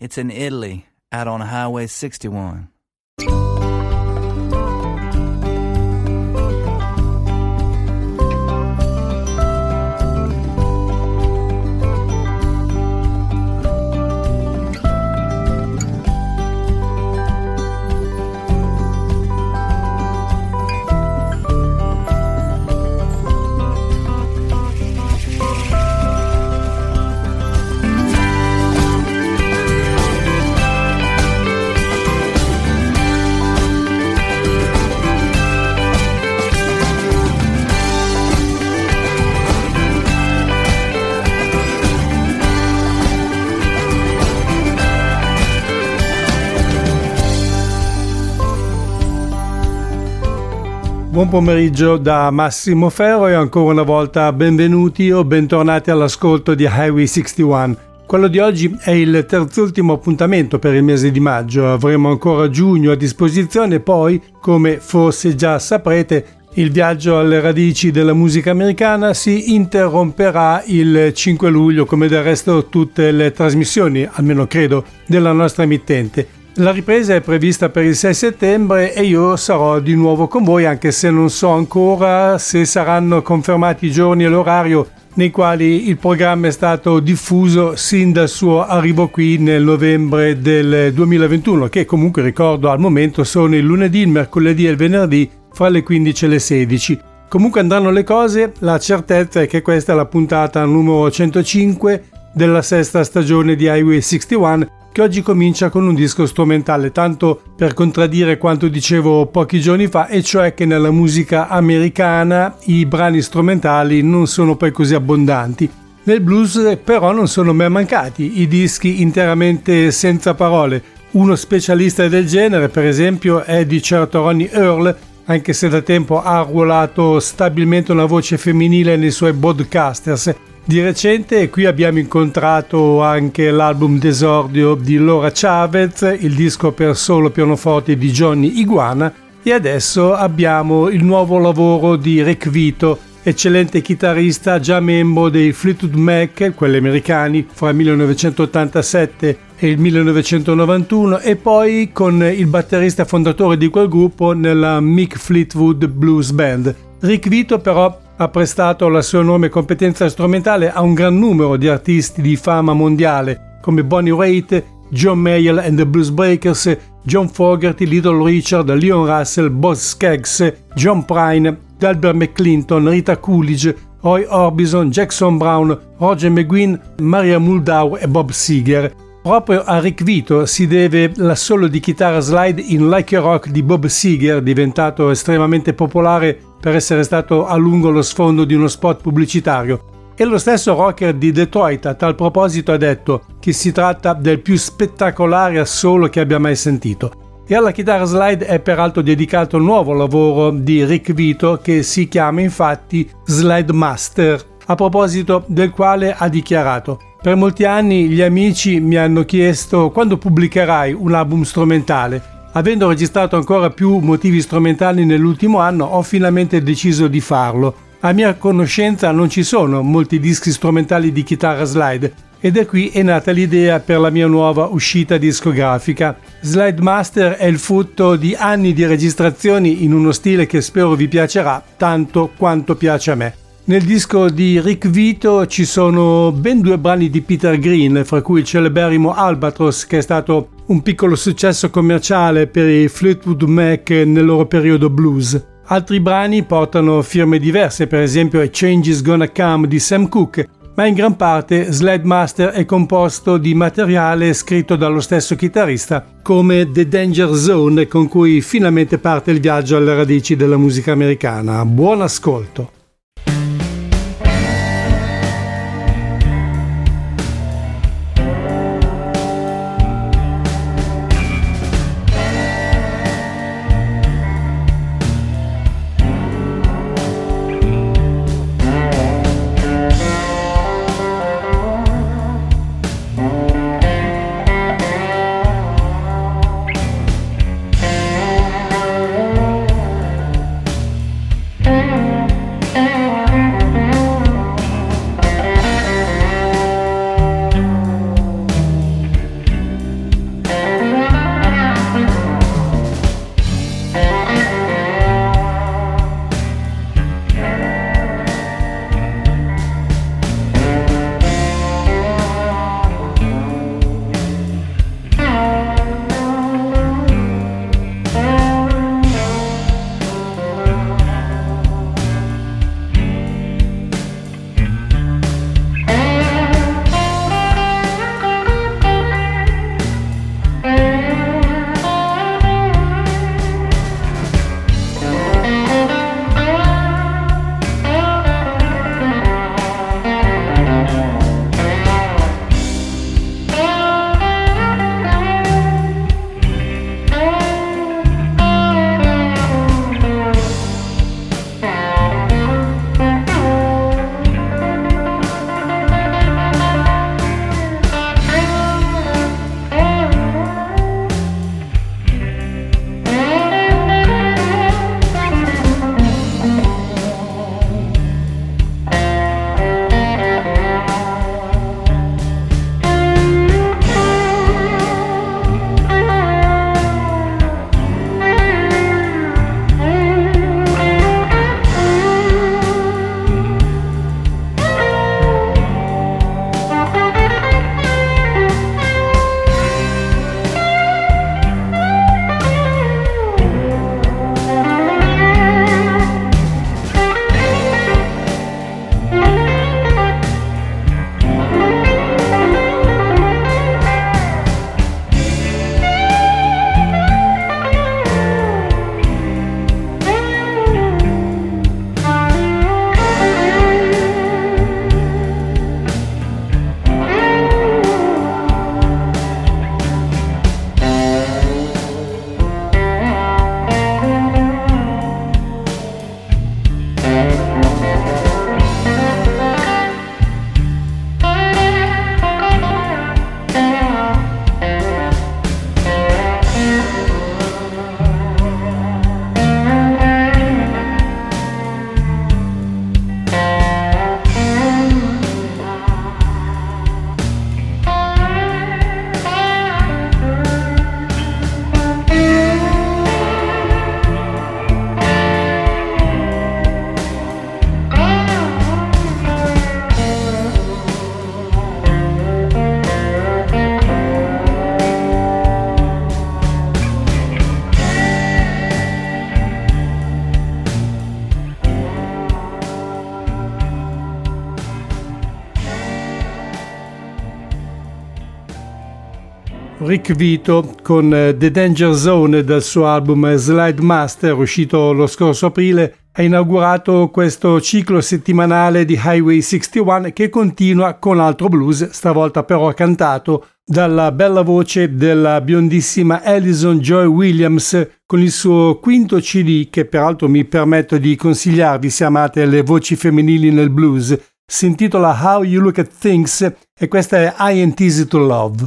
It's in Italy, out on Highway 61. Buon pomeriggio da Massimo Ferro e ancora una volta benvenuti o bentornati all'ascolto di Highway 61. Quello di oggi è il terzultimo appuntamento per il mese di maggio. Avremo ancora giugno a disposizione, poi, come forse già saprete, il viaggio alle radici della musica americana si interromperà il 5 luglio, come del resto tutte le trasmissioni, almeno credo, della nostra emittente. La ripresa è prevista per il 6 settembre e io sarò di nuovo con voi, anche se non so ancora se saranno confermati i giorni e l'orario nei quali il programma è stato diffuso sin dal suo arrivo qui nel novembre del 2021, che comunque ricordo al momento sono il lunedì, il mercoledì e il venerdì fra le 15 e le 16. Comunque andranno le cose, la certezza è che questa è la puntata numero 105 della sesta stagione di Highway 61, che oggi comincia con un disco strumentale, tanto per contraddire quanto dicevo pochi giorni fa, e cioè che nella musica americana i brani strumentali non sono poi così abbondanti. Nel blues però non sono mai mancati i dischi interamente senza parole. Uno specialista del genere, per esempio, è di certo Ronnie Earl, anche se da tempo ha arruolato stabilmente una voce femminile nei suoi Broadcasters. Di recente qui abbiamo incontrato anche l'album d'esordio di Laura Chavez, il disco per solo pianoforte di Johnny Iguana, e adesso abbiamo il nuovo lavoro di Rick Vito, eccellente chitarrista già membro dei Fleetwood Mac, quelli americani, fra il 1987 e il 1991, e poi con il batterista fondatore di quel gruppo nella Mick Fleetwood Blues Band. Rick Vito però ha prestato la sua enorme competenza strumentale a un gran numero di artisti di fama mondiale come Bonnie Raitt, John Mayall and the Blues Breakers, John Fogerty, Little Richard, Leon Russell, Boz Scaggs, John Prine, Delbert McClinton, Rita Coolidge, Roy Orbison, Jackson Browne, Roger McGuinn, Maria Muldaur e Bob Seger. Proprio a Rick Vito si deve l'assolo di chitarra slide in Like a Rock di Bob Seger, diventato estremamente popolare per essere stato a lungo lo sfondo di uno spot pubblicitario. E lo stesso rocker di Detroit a tal proposito ha detto che si tratta del più spettacolare assolo che abbia mai sentito. E alla chitarra slide è peraltro dedicato il nuovo lavoro di Rick Vito, che si chiama infatti Slide Master, a proposito del quale ha dichiarato: per molti anni gli amici mi hanno chiesto quando pubblicherai un album strumentale. Avendo registrato ancora più motivi strumentali nell'ultimo anno, ho finalmente deciso di farlo. A mia conoscenza non ci sono molti dischi strumentali di chitarra slide, e da qui è nata l'idea per la mia nuova uscita discografica. Slide Master è il frutto di anni di registrazioni in uno stile che spero vi piacerà tanto quanto piace a me. Nel disco di Rick Vito ci sono ben 2 brani di Peter Green, fra cui il celeberrimo Albatross, che è stato un piccolo successo commerciale per i Fleetwood Mac nel loro periodo blues. Altri brani portano firme diverse, per esempio A Change Is Gonna Come di Sam Cooke, ma in gran parte Slide Master è composto di materiale scritto dallo stesso chitarrista, come The Danger Zone, con cui finalmente parte il viaggio alle radici della musica americana. Buon ascolto! Rick Vito con The Danger Zone dal suo album Slide Master uscito lo scorso aprile ha inaugurato questo ciclo settimanale di Highway 61 che continua con altro blues, stavolta però cantato dalla bella voce della biondissima Alison Joy Williams con il suo quinto CD che peraltro mi permetto di consigliarvi se amate le voci femminili nel blues. Si intitola How You Look at Things e questa è I Ain't Easy to Love.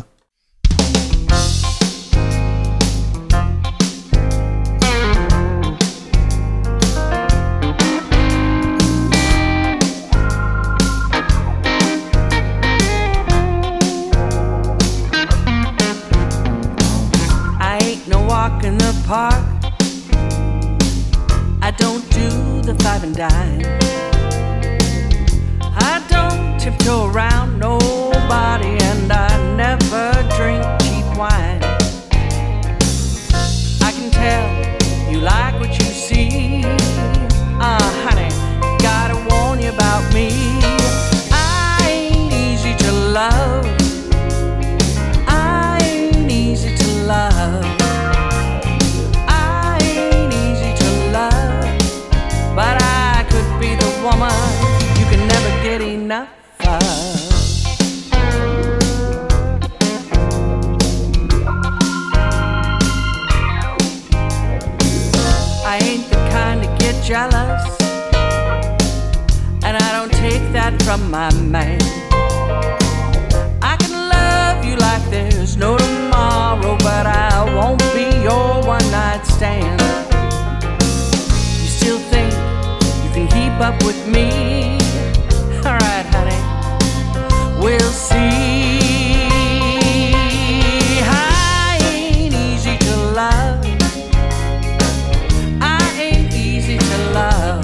In the park, I don't do the five and dime. I don't tiptoe around nobody, and I never drink cheap wine. I can tell you like what you see. Honey, gotta warn you about me. I ain't easy to love. I ain't easy to love. But I could be the woman you can never get enough of. I ain't the kind to get jealous, and I don't take that from my man. I can love you like there's no tomorrow, but I won't be your one-night stand. You still think you can keep up with me? Alright, honey, we'll see. I ain't easy to love. I ain't easy to love.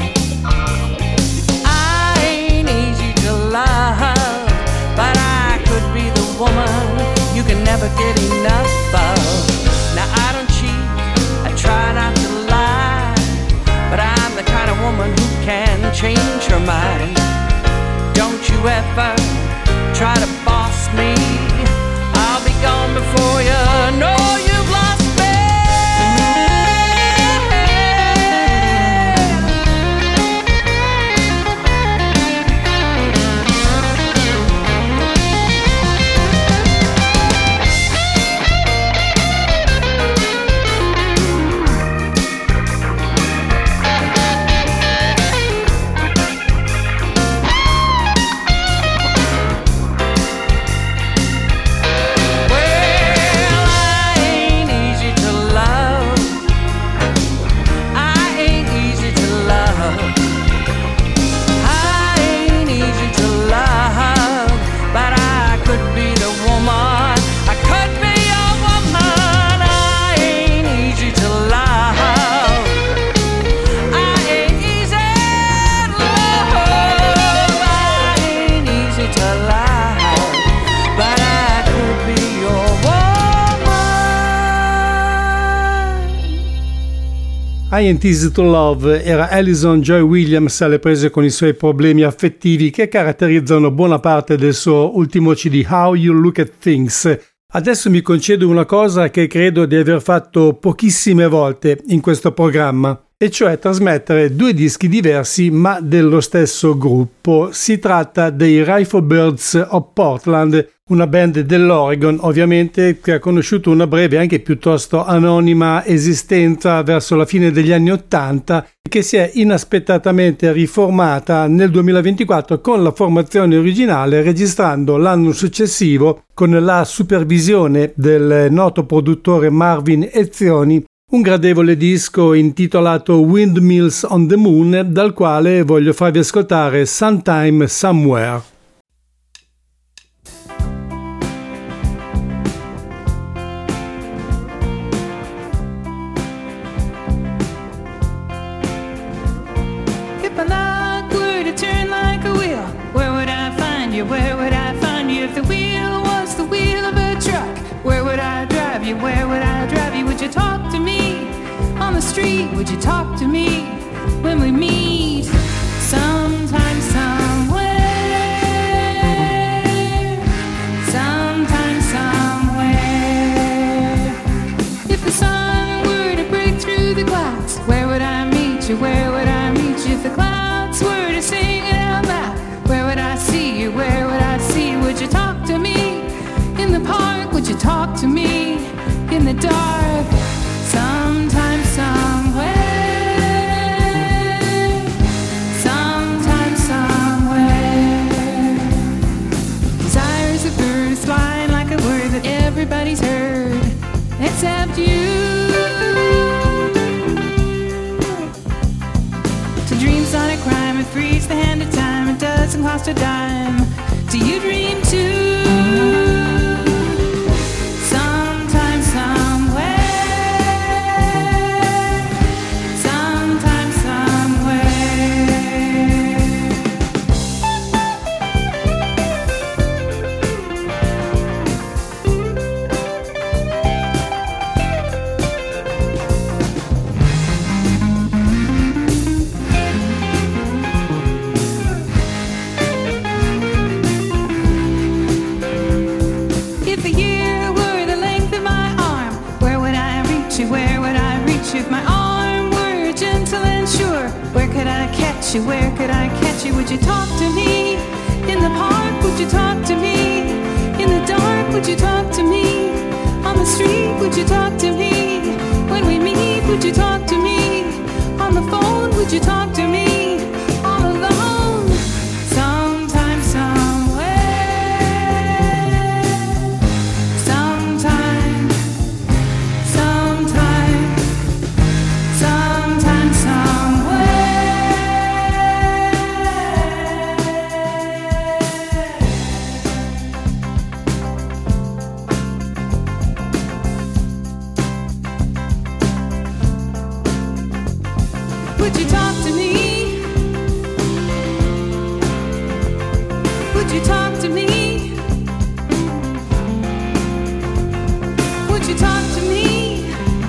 I ain't easy to love. But I could be the woman you can never get enough of. Now I don't cheat, I try not to lie, but I'm the kind of woman who can change her mind. Don't you ever try to boss me. I'll be gone before you know you've lost me. I Ain't Easy to Love era Alison Joy Williams alle prese con i suoi problemi affettivi che caratterizzano buona parte del suo ultimo CD How You Look at Things. Adesso mi concedo una cosa che credo di aver fatto pochissime volte in questo programma, e cioè trasmettere due dischi diversi ma dello stesso gruppo. Si tratta dei Riflebirds of Portland, una band dell'Oregon ovviamente che ha conosciuto una breve, anche piuttosto anonima esistenza verso la fine degli anni '80 e che si è inaspettatamente riformata nel 2024 con la formazione originale, registrando l'anno successivo con la supervisione del noto produttore Marvin Ezzioni un gradevole disco intitolato Windmills on the Moon, dal quale voglio farvi ascoltare Sometime Somewhere. Where would I find you if the wheel was the wheel of a truck? Where would I drive you? Where would I drive you? Would you talk to me on the street? Would you talk to me when we meet sometime, somewhere? Sometime, somewhere. you? Where would I reach you if the clouds were to sing it out loud? Where would I see you? Where would I see you? Would you talk to me in the park? Would you talk to me in the dark? Sometime, somewhere. Sometime, somewhere. Desire is a bird, is flying like a word that everybody's heard, except you. To dream's not a crime, it frees the hand of time, it doesn't cost a dime. Do you dream too? Sometime, somewhere. Sometime, somewhere. If a year were the length of my arm, where would I reach you? Where would I reach you? If my arm were gentle and sure, where could I catch you? Where could I catch you? Would you talk to me in the park? Would you talk to me in the dark? Would you talk to me on the street? Would you talk to me when we meet? Would you talk to me on the phone? Would you talk to me all alone? Sometime, somewhere. Sometime, sometime, sometime, somewhere. Would you talk to me? Would you talk to me? Would you talk to me?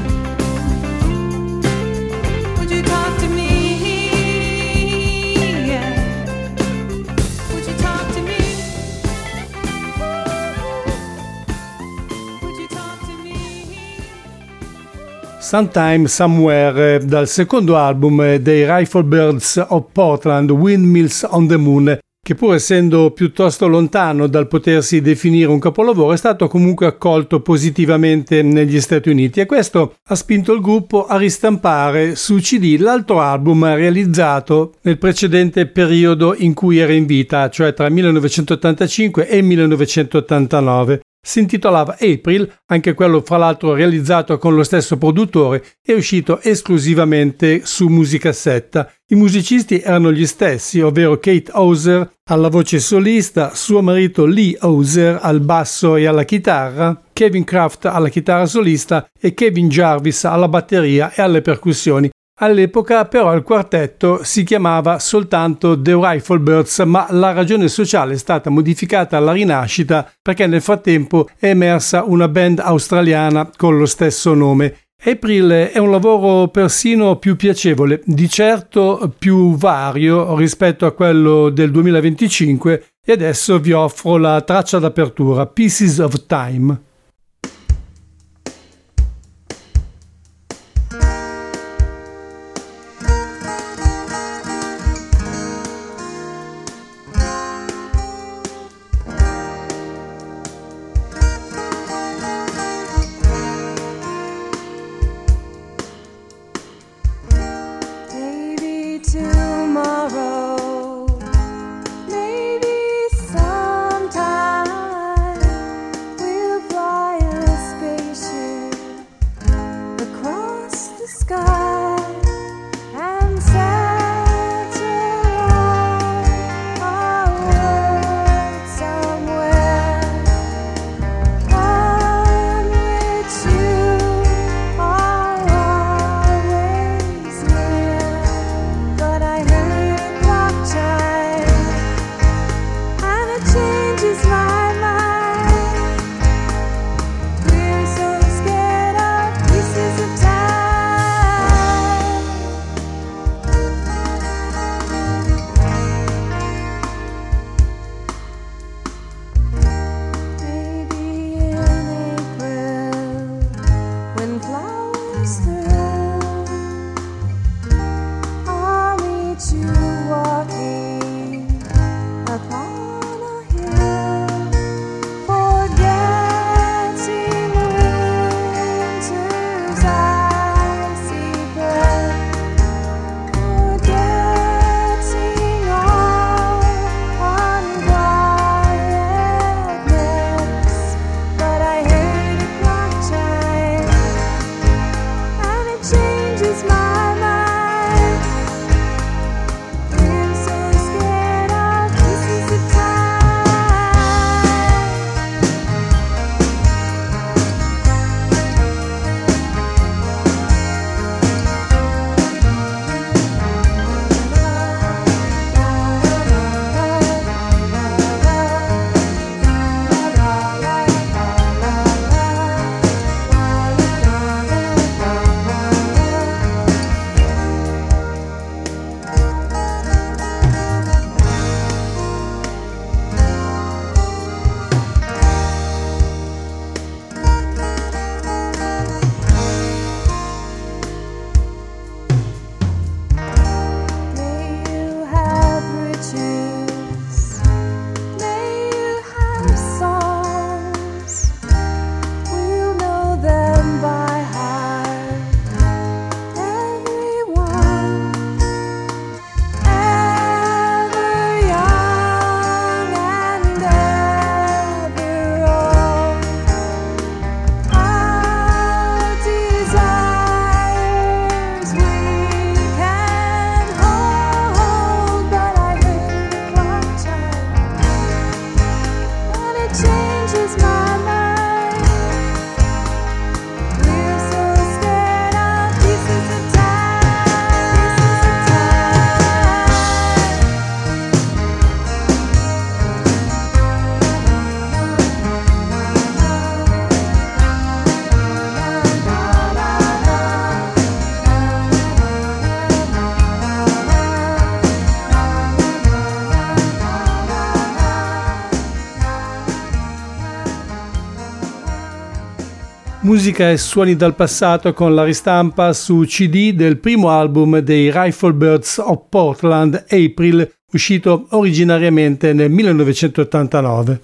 Would you talk to me? Yeah. Would you talk to me? Would you talk to me? Sometime Somewhere, dal secondo album dei Riflebirds of Portland, Windmills on the Moon, che pur essendo piuttosto lontano dal potersi definire un capolavoro è stato comunque accolto positivamente negli Stati Uniti, e questo ha spinto il gruppo a ristampare su CD l'altro album realizzato nel precedente periodo in cui era in vita, cioè tra 1985 e 1989. Si intitolava April, anche quello fra l'altro realizzato con lo stesso produttore e uscito esclusivamente su musicassetta. I musicisti erano gli stessi, ovvero Kate Hauser alla voce solista, suo marito Lee Hauser al basso e alla chitarra, Kevin Kraft alla chitarra solista e Kevin Jarvis alla batteria e alle percussioni. All'epoca però il quartetto si chiamava soltanto The Riflebirds, ma la ragione sociale è stata modificata alla rinascita perché nel frattempo è emersa una band australiana con lo stesso nome. April è un lavoro persino più piacevole, di certo più vario rispetto a quello del 2025, e adesso vi offro la traccia d'apertura, Pieces of Time. Tomorrow, maybe sometime we'll fly Musica e suoni dal passato con la ristampa su CD del primo album dei Riflebirds of Portland, April, uscito originariamente nel 1989.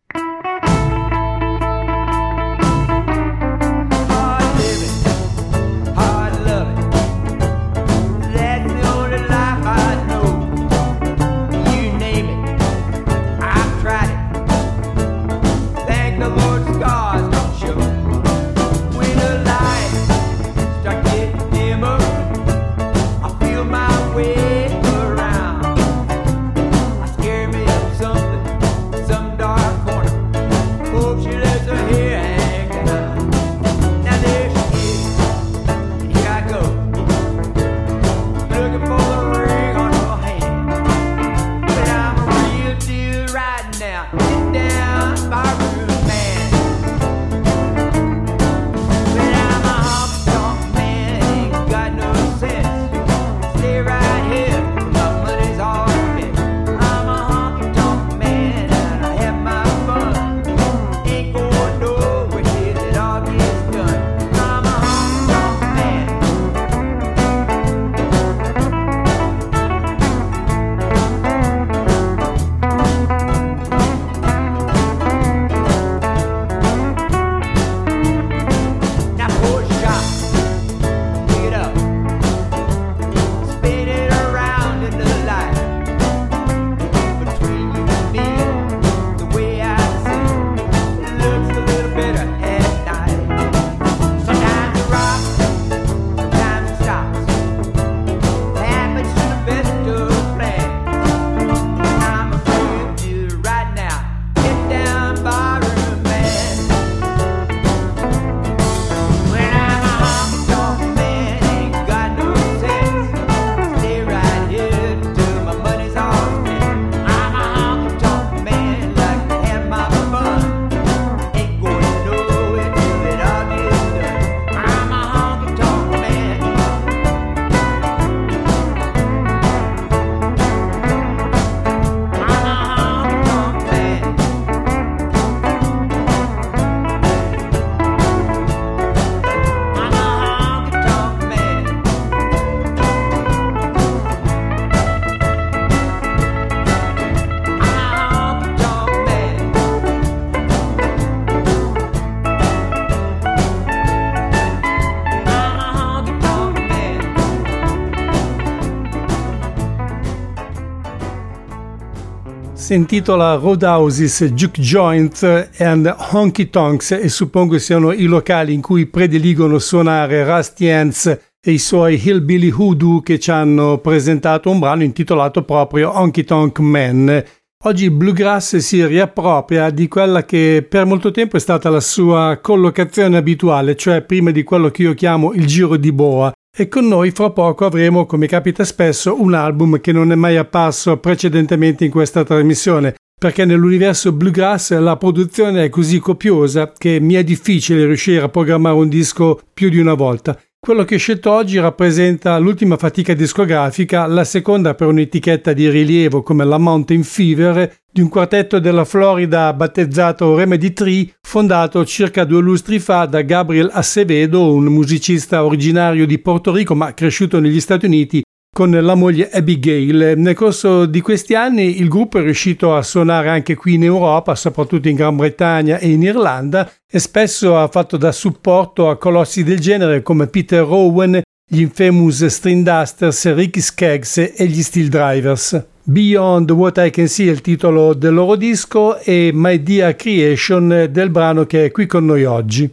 Si intitola Roadhouses, Juke Joint and Honky Tonks e suppongo siano i locali in cui prediligono suonare Rusty Hands e i suoi Hillbilly Hoodoo che ci hanno presentato un brano intitolato proprio Honky Tonk Man. Oggi il bluegrass si riappropria di quella che per molto tempo è stata la sua collocazione abituale, cioè prima di quello che io chiamo il giro di boa. E con noi fra poco avremo, come capita spesso, un album che non è mai apparso precedentemente in questa trasmissione, perché nell'universo bluegrass la produzione è così copiosa che mi è difficile riuscire a programmare un disco più di una volta. Quello che ho scelto oggi rappresenta l'ultima fatica discografica, la seconda per un'etichetta di rilievo come la Mountain Fever, di un quartetto della Florida battezzato Remedy Tree, fondato circa 2 lustri fa da Gabriel Acevedo, un musicista originario di Porto Rico ma cresciuto negli Stati Uniti con la moglie Abigail. Nel corso di questi anni il gruppo è riuscito a suonare anche qui in Europa, soprattutto in Gran Bretagna e in Irlanda, e spesso ha fatto da supporto a colossi del genere come Peter Rowan, gli Infamous String Dusters, Ricky Skaggs e gli Steel Drivers. Beyond What I Can See è il titolo del loro disco e My Dear Creation del brano che è qui con noi oggi.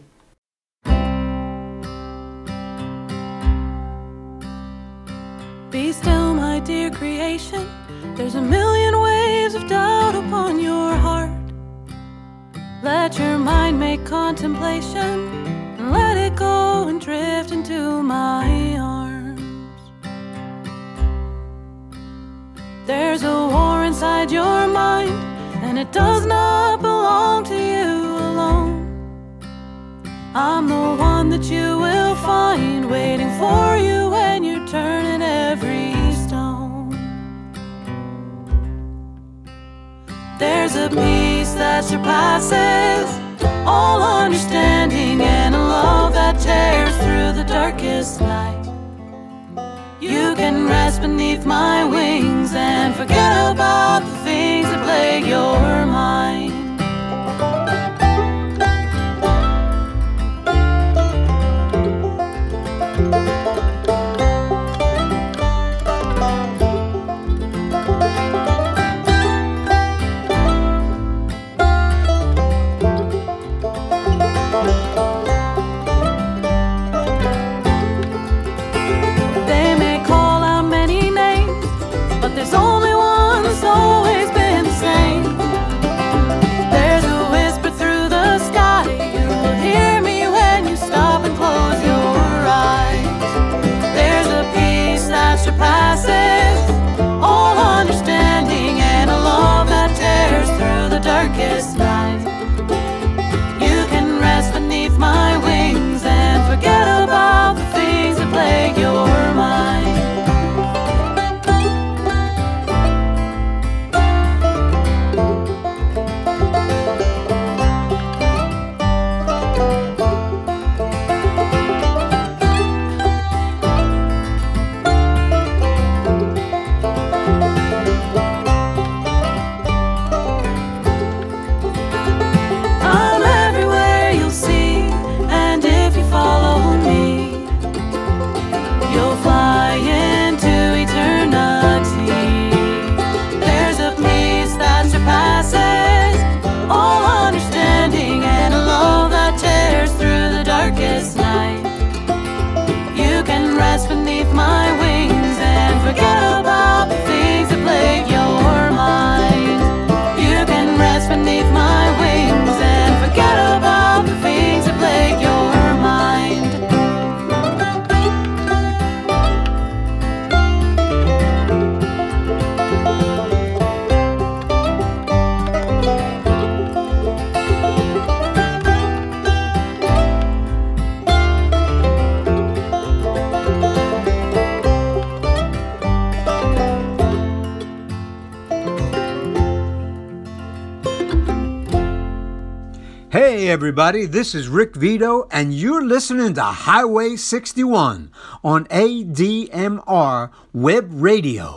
Be still, my dear creation. There's a million waves of doubt upon your heart. Let your mind make contemplation and let it go and drift into my arms. There's a war inside your mind and it does not belong to you alone. I'm the one that you will find waiting for you when you're turning every stone. There's a peace that surpasses all understanding and a love You can rest beneath my wings and forget about the things that plague your mind. There's only one that's always been the same. There's a whisper through the sky. You'll hear me when you stop and close your eyes. There's a peace that surpasses all understanding, and a love that tears through the darkest night. You can rest beneath my wings and forget about the things that plague your mind. Beneath my wings and forget about the things that plague your mind. You can rest beneath my wings and forget about the things that plague your mind. Hey everybody, this is Rick Vito and you're listening to Highway 61 on ADMR Web Radio.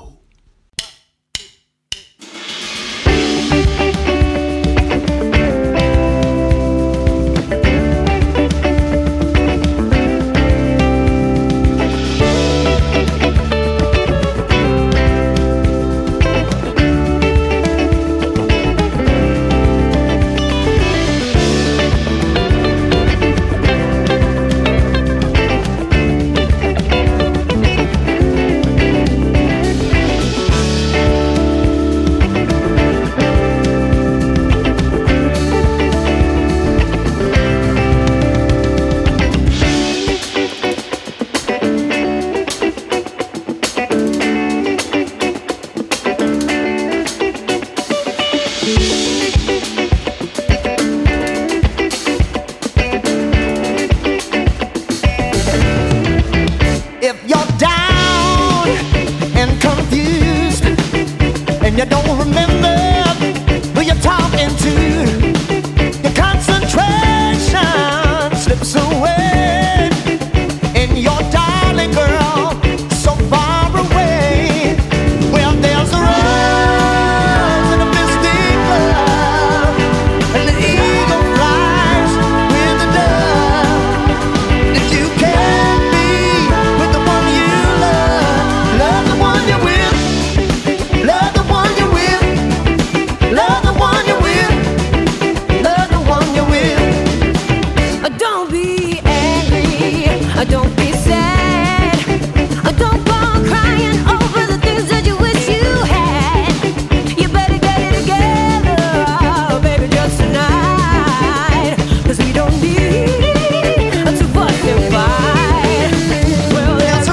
You don't remember who you're talking to. Your concentration slips away, and your darling girl so far away. Well, there's a rose and a mystic love, and the eagle flies with the dove. If you can't be with the one you love, love the one you're with, love the one. Love the one you're with, love the one you're with. Don't be angry, don't be sad, don't go on crying over the things that you wish you had. You better get it together, oh, baby, just tonight, 'cause we don't need to fuss and fight. Well, there's a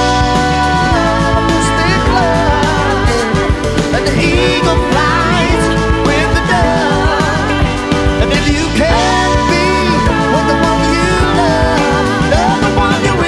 rose, thick love, and the eagle flies with the dove. And if you can't be with the one you love, love the one you're with.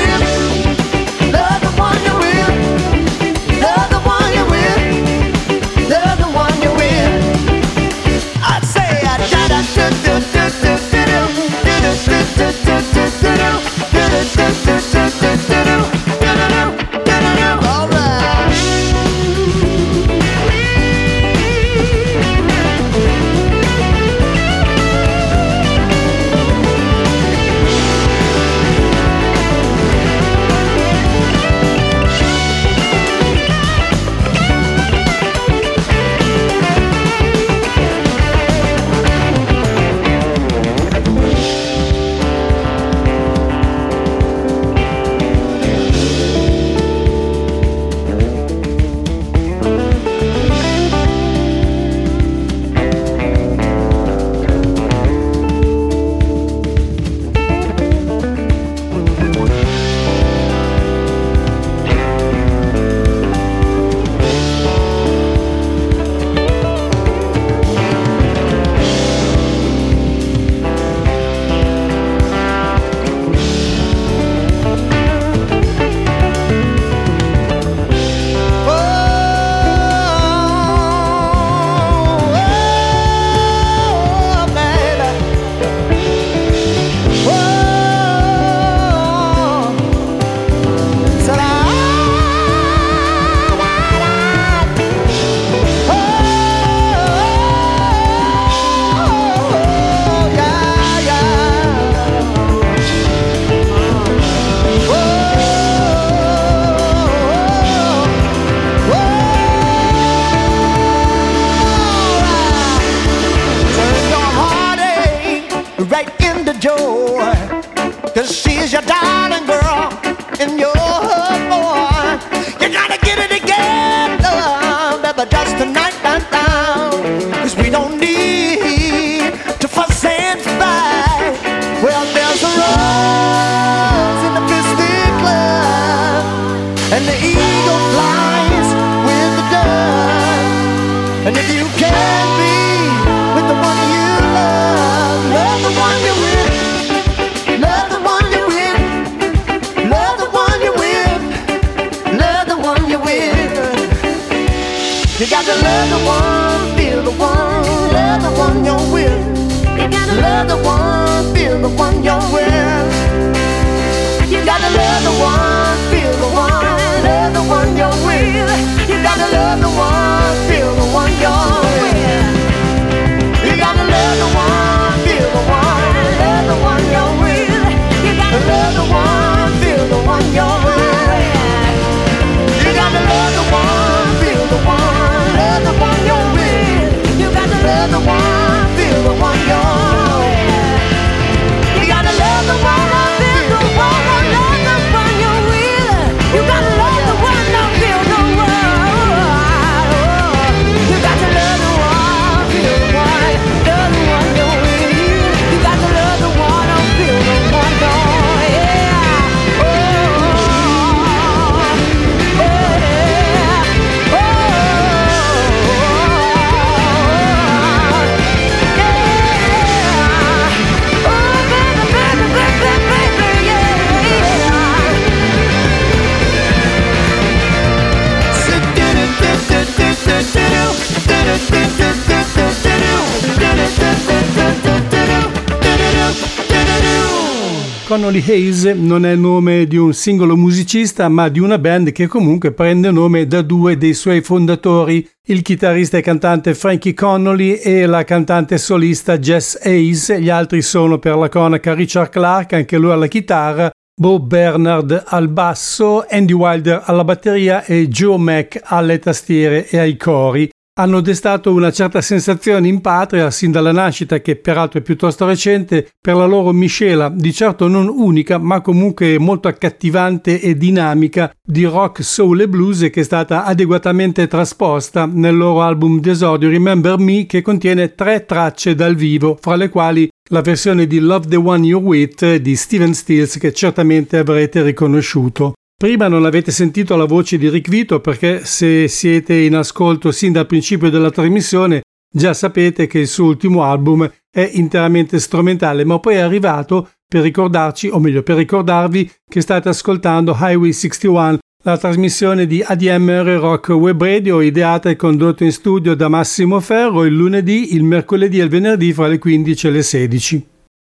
You got to love the one, feel the one, love the one you're with. You got to love the one, feel the one you're with. You got to love the one, feel the one, love the one you're with. You got to love the one, feel the one you're with. You got to love the one, feel the one, love the one you're with. You got to love the one, feel the one you're with. You got to love the one, feel the one, love the one you're with. You got to love the one, feel the one you're with. You got to love the one, feel the one, love the one you're with. You got to love the one, don't feel the one. You got to love the one, feel the one, love the one you're with. You got to love the one, don't feel the one, oh yeah. Connolly Hayes non è il nome di un singolo musicista, ma di una band che comunque prende nome da due dei suoi fondatori, il chitarrista e cantante Frankie Connolly e la cantante solista Jess Hayes. Gli altri sono, per la cronaca, Richard Clark, anche lui alla chitarra, Bob Bernard al basso, Andy Wilder alla batteria e Joe Mack alle tastiere e ai cori. Hanno destato una certa sensazione in patria sin dalla nascita, che peraltro è piuttosto recente, per la loro miscela, di certo non unica, ma comunque molto accattivante e dinamica, di rock, soul e blues, che è stata adeguatamente trasposta nel loro album d'esordio Remember Me, che contiene 3 tracce dal vivo, fra le quali la versione di Love the One You're With di Stephen Stills, che certamente avrete riconosciuto. Prima non avete sentito la voce di Rick Vito, perché se siete in ascolto sin dal principio della trasmissione già sapete che il suo ultimo album è interamente strumentale, ma poi è arrivato per ricordarci, o meglio per ricordarvi, che state ascoltando Highway 61, la trasmissione di ADMR Rock Web Radio, ideata e condotto in studio da Massimo Ferro il lunedì, il mercoledì e il venerdì fra le 15 e le 16.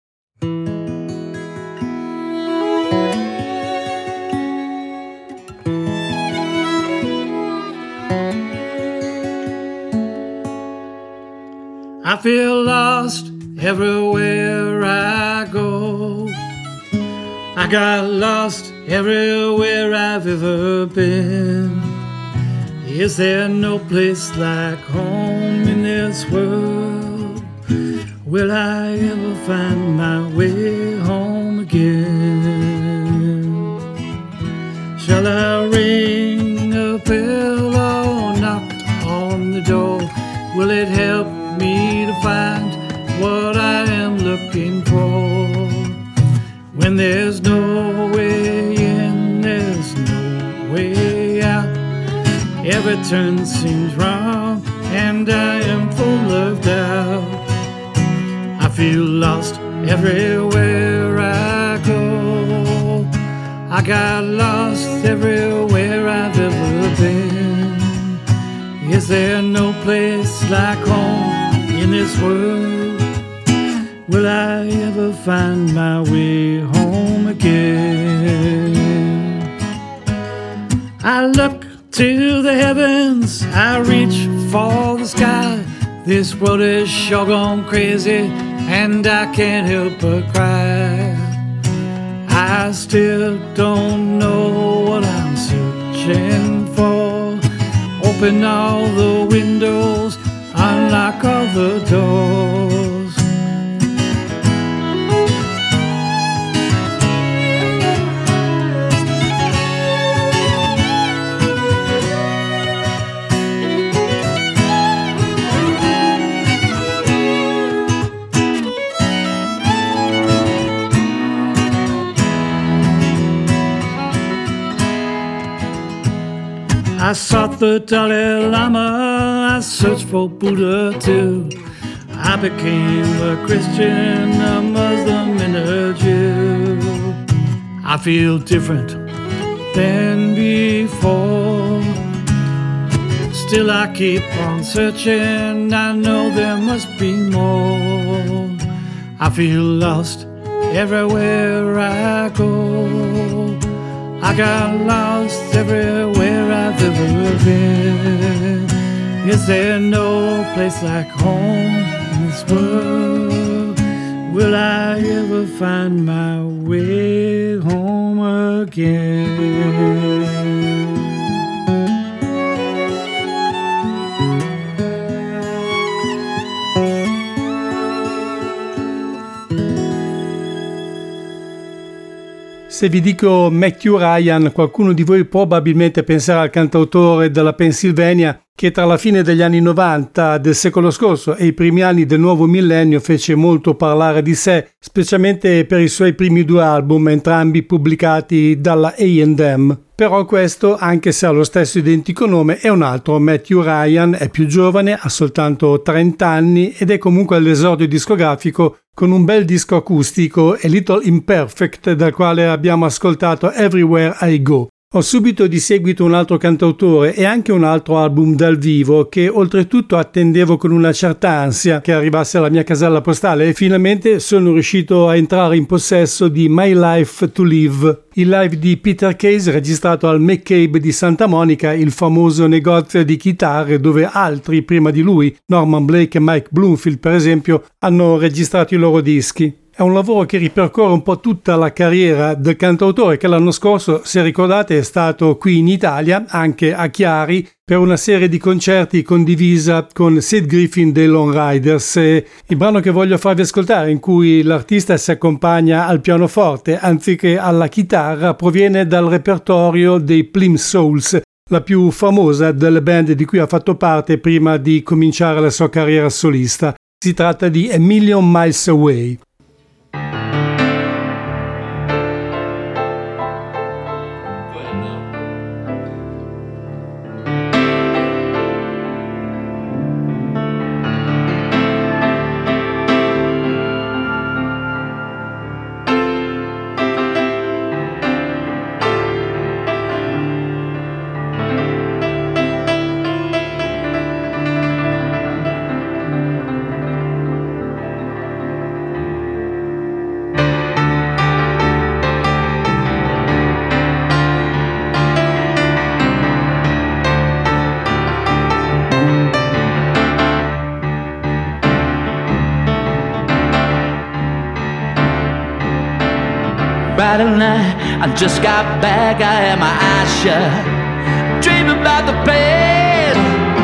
I feel lost everywhere I go. I got lost everywhere I've ever been. Is there no place like home in this world? Will I ever find my way home again? Shall I ring a bell or knock on the door? Will it help me to find what I am looking for? When there's no way in, there's no way out. Every turn seems wrong and I am full of doubt. I feel lost everywhere I go. I got lost everywhere I've ever been. Is there no place like home in this world? Will I ever find my way home again? I look to the heavens, I reach for the sky. This world is sure gone crazy and I can't help but cry. I still don't know what I'm searching for. Open all the windows, unlock all the doors. I sought the Dalai Lama, I searched for Buddha too. I became a Christian, a Muslim and a Jew. I feel different than before. Still I keep on searching, I know there must be more. I feel lost everywhere I go. I got lost everywhere I've ever been. Is there no place like home in this world? Will I ever find my way home again? Se vi dico Matthew Ryan, qualcuno di voi probabilmente penserà al cantautore della Pennsylvania che tra la fine degli anni 90 del secolo scorso e i primi anni del nuovo millennio fece molto parlare di sé, specialmente per i suoi primi 2 album, entrambi pubblicati dalla A&M. Però questo, anche se ha lo stesso identico nome, è un altro. Matthew Ryan è più giovane, ha soltanto 30 anni ed è comunque all'esordio discografico con un bel disco acustico, A Little Imperfect, dal quale abbiamo ascoltato Everywhere I Go. Ho subito di seguito un altro cantautore e anche un altro album dal vivo che oltretutto attendevo con una certa ansia che arrivasse alla mia casella postale e finalmente sono riuscito a entrare in possesso di My Life to Live, il live di Peter Case registrato al McCabe di Santa Monica, il famoso negozio di chitarre dove altri prima di lui, Norman Blake e Mike Bloomfield per esempio, hanno registrato i loro dischi. È un lavoro che ripercorre un po' tutta la carriera del cantautore che l'anno scorso, se ricordate, è stato qui in Italia, anche a Chiari, per una serie di concerti condivisa con Sid Griffin dei Lone Riders. E il brano che voglio farvi ascoltare, in cui l'artista si accompagna al pianoforte anziché alla chitarra, proviene dal repertorio dei Plim Souls, la più famosa delle band di cui ha fatto parte prima di cominciare la sua carriera solista. Si tratta di A Million Miles Away. Friday night, I just got back, I had my eyes shut, dreaming about the past.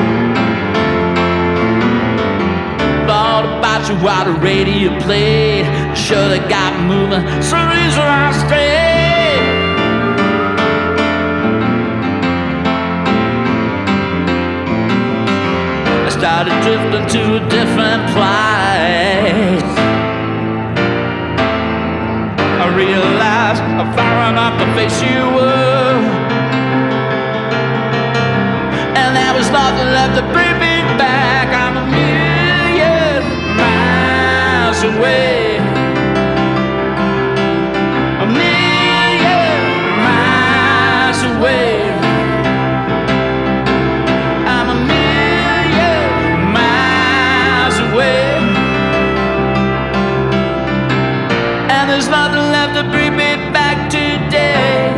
Thought about you while the radio played, sure they got moving, so reason I stayed. I started drifting to a different place. I realized I'm far enough to face you up, and there was nothing left to bring me back. I'm a million miles away, a million miles away. I'm a million miles away, and there's nothing left to bring me back today.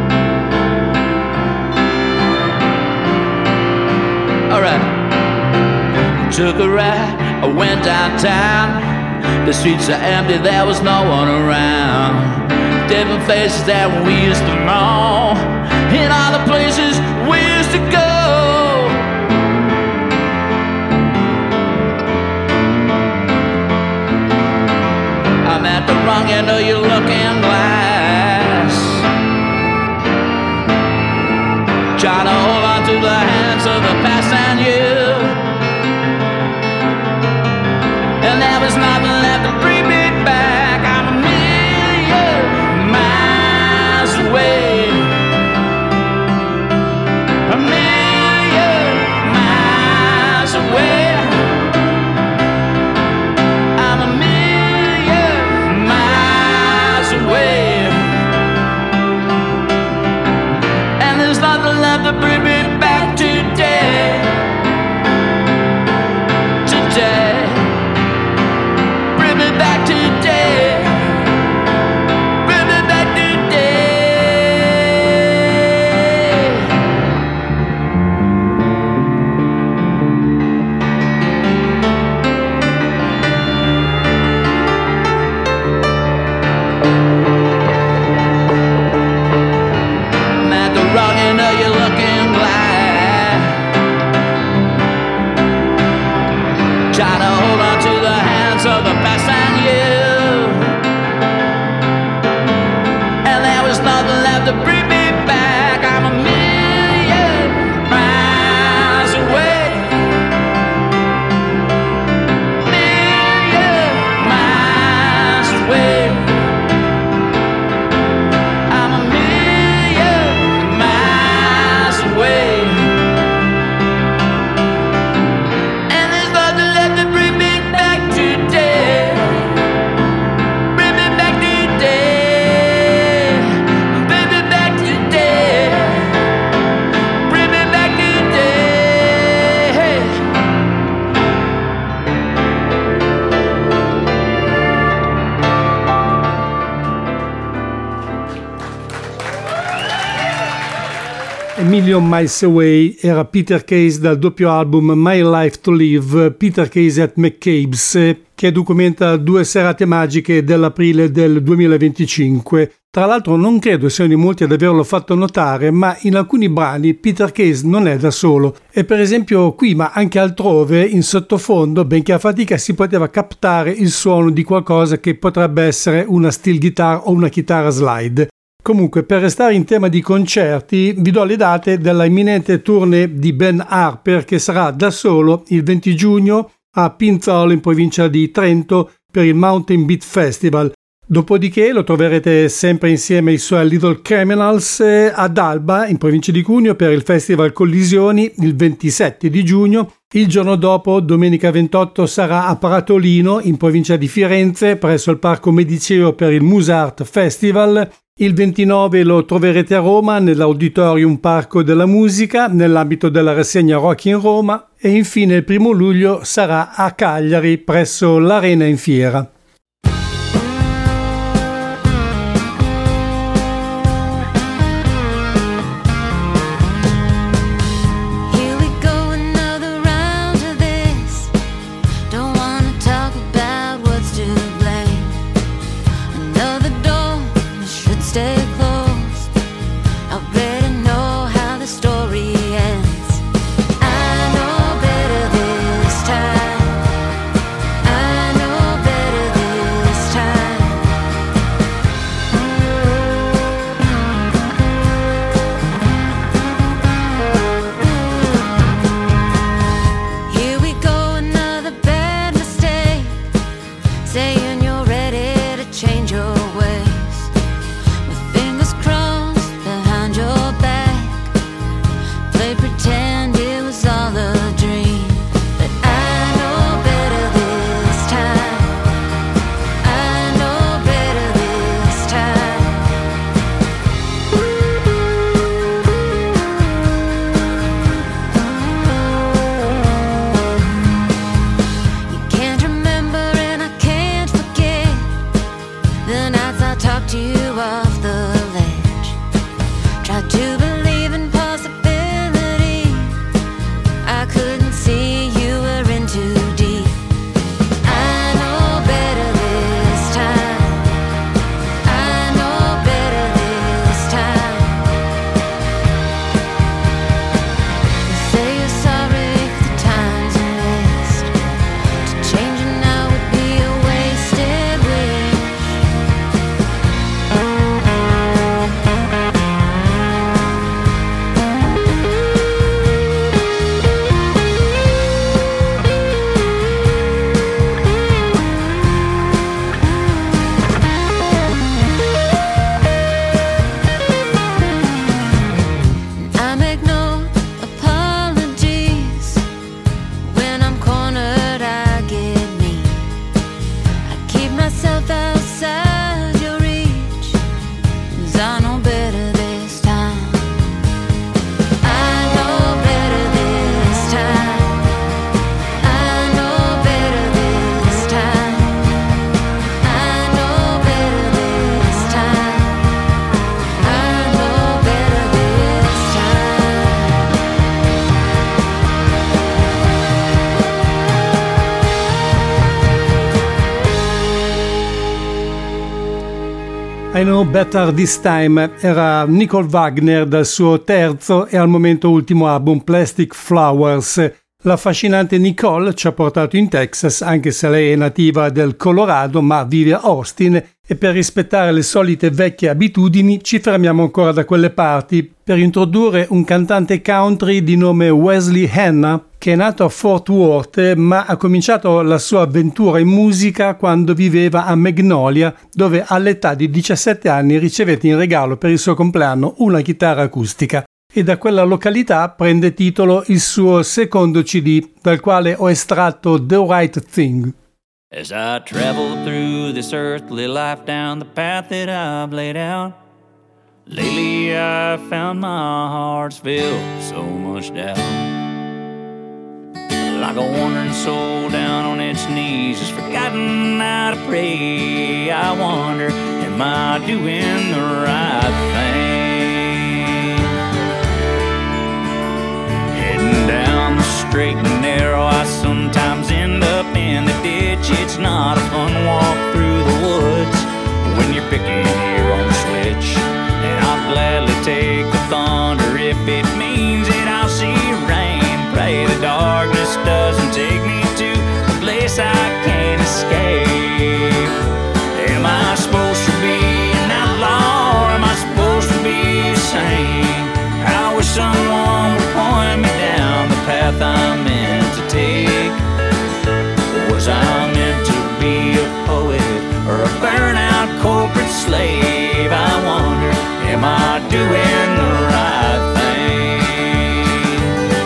Alright, took a ride, I went downtown. The streets are empty, there was no one around. Different faces that we used to know, in all the places we used to go. I'm at the wrong end of your looking glass, trying to hold on to the hands of the past and you, and there was nothing left to bring me back. I'm a million miles away, a million miles away. I'm a million miles to bring me back. I'm a million miles away. Million miles away. I'm a million miles away. And there's nothing left to bring me back today. Bring me back today. Bring me back today. Bring me back today. A Million Miles Away era Peter Case dal doppio album My Life to Live, Peter Case at McCabe's, che documenta 2 serate magiche dell'aprile del 2025. Tra l'altro non credo siano in molti ad averlo fatto notare, ma in alcuni brani Peter Case non è da solo. E per esempio qui, ma anche altrove, in sottofondo, benché a fatica, si poteva captare il suono di qualcosa che potrebbe essere una steel guitar o una chitarra slide. Comunque, per restare in tema di concerti, vi do le date della imminente tournée di Ben Harper, che sarà da solo il 20 giugno a Pinzolo in provincia di Trento per il Mountain Beat Festival. Dopodiché lo troverete sempre insieme ai suoi Little Criminals ad Alba in provincia di Cuneo per il Festival Collisioni il 27 di giugno. Il giorno dopo, domenica 28, sarà a Pratolino in provincia di Firenze presso il Parco Mediceo per il Musart Festival. Il 29 lo troverete a Roma nell'Auditorium Parco della Musica nell'ambito della rassegna Rock in Roma e infine il 1 luglio sarà a Cagliari presso l'Arena in Fiera. I Know Better This Time era Nicole Wagner dal suo terzo e al momento ultimo album Plastic Flowers. L'affascinante Nicole ci ha portato in Texas, anche se lei è nativa del Colorado, ma vive a Austin, e per rispettare le solite vecchie abitudini ci fermiamo ancora da quelle parti per introdurre un cantante country di nome Wesley Hanna, che è nato a Fort Worth ma ha cominciato la sua avventura in musica quando viveva a Magnolia, dove all'età di 17 anni ricevette in regalo per il suo compleanno una chitarra acustica. E da quella località prende titolo il suo secondo CD, dal quale ho estratto The Right Thing. As I travel through this earthly life down the path that I've laid out, lately I've found my heart's filled with so much doubt. Like a wandering soul down on its knees, just forgotten how to pray. I wonder, am I doing the right thing? Heading down the straight and narrow, I sometimes end up in the ditch. It's not a fun walk through the woods when you're picking your own switch. And I'll gladly take the thunder if it means that I'll see rain. Pray the darkness doesn't take me to a place I can't escape. Am I supposed to be an outlaw, or am I supposed to be sane? I wish someone would point me down the path I'm meant to take. Was I meant to be a poet or a burnout corporate slave? I wonder, am I doing the right thing?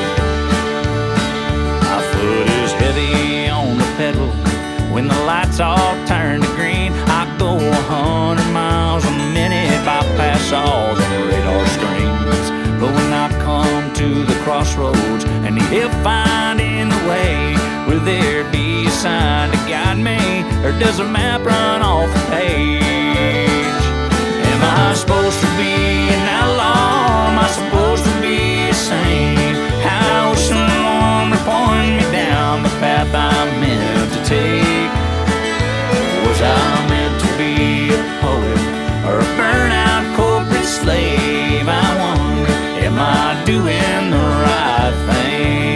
My foot is heavy on the pedal when the lights all turn to green. I go 100 miles a minute, bypass all the radar screens. But when I come to the crossroads and need help finding the way, will there be a sign to guide me, or does a map run off the page? Am I supposed to be an outlaw, or am I supposed to be sane? How will someone point me down the path I'm meant to take? Was I meant to be a poet or a burnout corporate slave? I wonder, am I doing the right thing?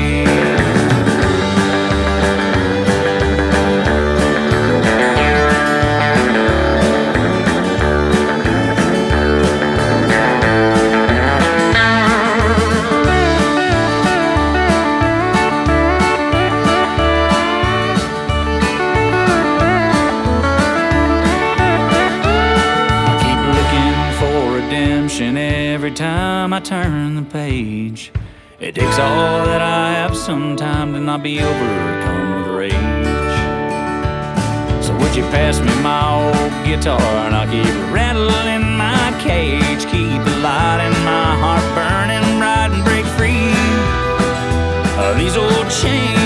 Every time I turn the page, it takes all that I have sometime to not be overcome with rage. So would you pass me my old guitar and I'll keep rattling my cage, keep the light in my heart burning bright and break free of these old chains.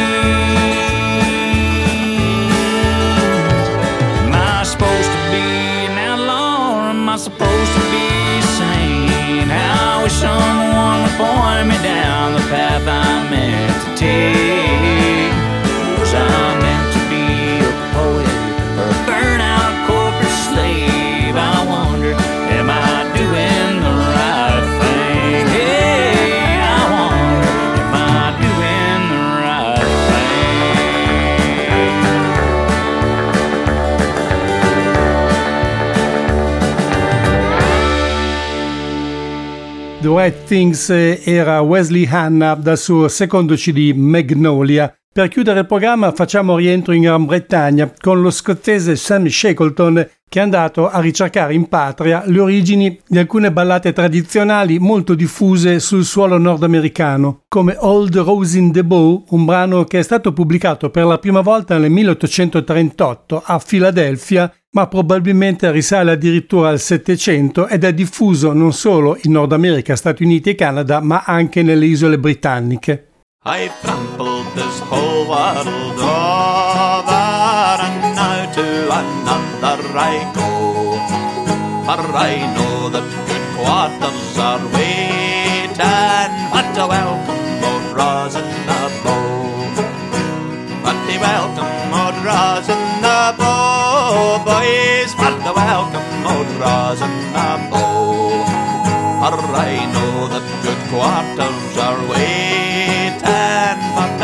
Am I supposed to be an outlaw, or am I supposed to be sane? I wish someone would point me down the path I'm meant to take. Was I meant to be a poet or a burnout corporate slave? I wonder, am I doing the right thing? Hey, I wonder, am I doing the right The Right Things era Wesley Hanna dal suo secondo CD Magnolia. Per chiudere il programma facciamo rientro in Gran Bretagna con lo scozzese Sam Shackleton, che è andato a ricercare in patria le origini di alcune ballate tradizionali molto diffuse sul suolo nordamericano, come Old Rose in the Bow, un brano che è stato pubblicato per la prima volta nel 1838 a Filadelfia, ma probabilmente risale addirittura al Settecento ed è diffuso non solo in Nord America, Stati Uniti e Canada, ma anche nelle isole britanniche. I've trampled this whole world over, and now to another I go. For I know that good quarters are waiting, but a welcome old rosin the bow. But a welcome old rosin the bow, boys, but a welcome old rosin the bow. For I know that good quarters are waiting, for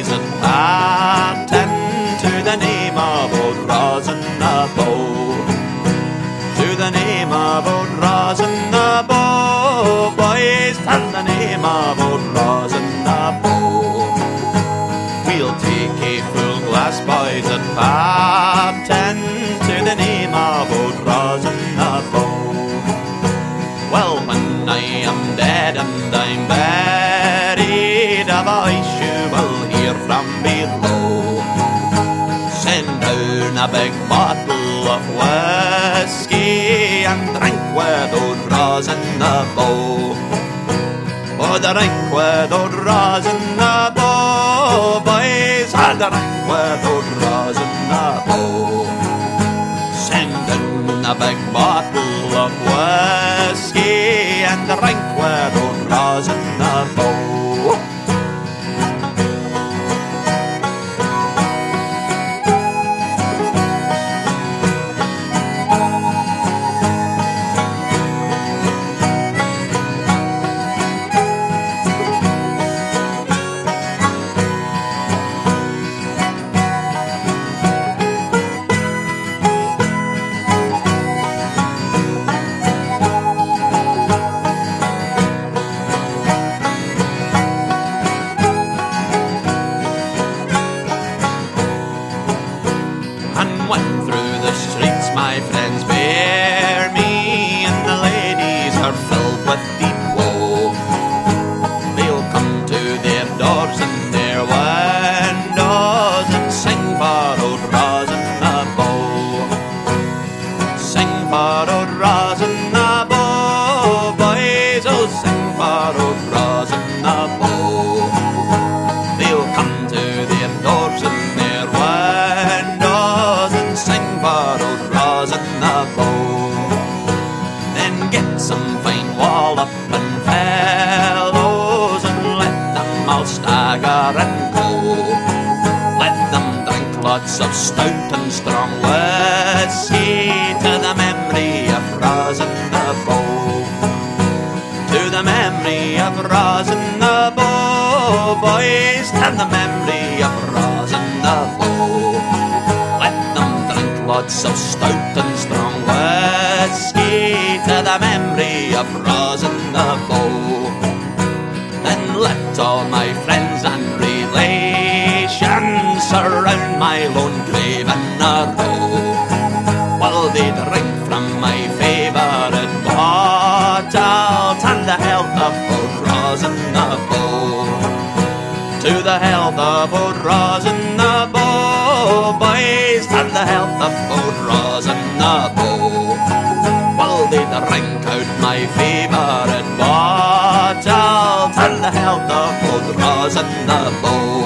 boys at half 10 to the name of old Rosin the Bow. To the name of old Rosin the Bow, boys, tell the name of old Rosin the Bow. We'll take a full glass, boys, at half 10 to the name of old Rosin the Bow. Well, when I am dead and I'm buried, a voice you will hear from below. Send down a big bottle of whiskey and drink with old Rosin the Bow. Oh, drink with old Rosin the Bow, boys, I drink with old Rosin the Bow. Send down a big bottle of whiskey and drink with old Rosin the Bow. Of stout and strong whiskey to the memory of Rosin the Bow. To the memory of Rosin the Bow, boys, to the memory of Rosin the Bow. Let them drink lots of stout and strong whiskey to the memory of Rosin the Bow. Then let all my friends and relations surround my lone grave in a row, while they drink from my favourite bottle to the health of old Rosin the Bow. To the health of old Rosin the Bow, boys, to the health of old Rosin the Bow, while they drink out my favourite bottle to the health of old Rosin the Bow.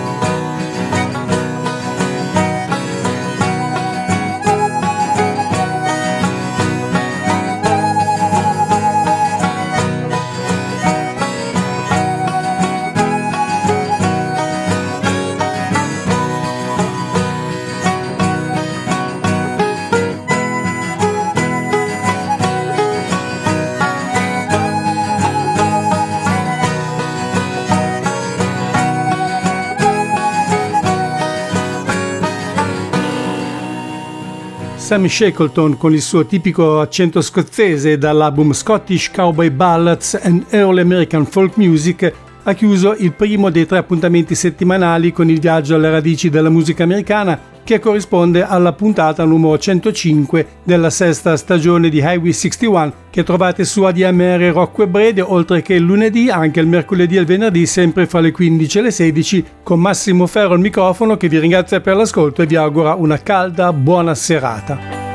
Sammy Shackleton con il suo tipico accento scozzese dall'album Scottish Cowboy Ballads and Early American Folk Music ha chiuso il primo dei 3 appuntamenti settimanali con il viaggio alle radici della musica americana, che corrisponde alla puntata numero 105 della 6ª stagione di Highway 61, che trovate su ADMR Rock Web Radio, oltre che il lunedì, anche il mercoledì e il venerdì, sempre fra le 15 e le 16, con Massimo Ferro al microfono, che vi ringrazia per l'ascolto e vi augura una calda buona serata.